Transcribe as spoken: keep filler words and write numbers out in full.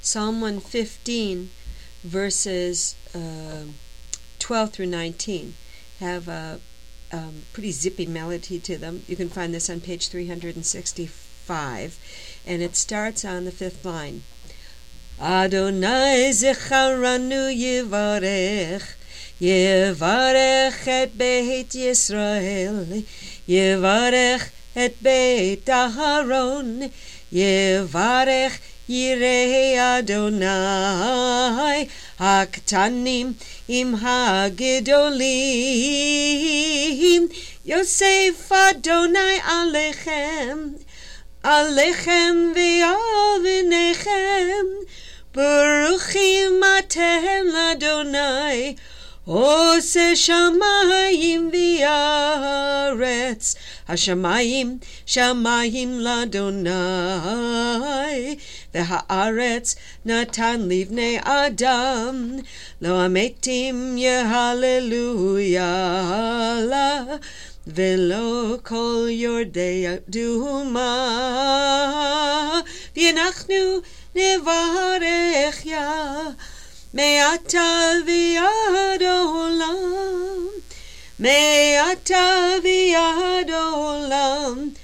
Psalm one fifteen, verses uh, twelve through nineteen, have a um, pretty zippy melody to them. You can find this on page three hundred sixty-five, and it starts on the fifth line. Adonai zecharanu yivarech, yivarech et beit Yisrael, yivarech et beit Aharon, yivarech Yirei Adonai Haktanim im Hagedolim, Yosef Adonai Alechem, Alechem v'avinechem, Baruchim atem l'Adonai, Ose shamayim v'aretz, Hashamayim shamayim l'Adonai, V'ha'aretz natan livnei Adam, Lo ametim yehalleluya la, V'lo kol yordei duma, V'anachnu nevarech ya, Me'ata v'yad olam, Me'ata v'yad olam,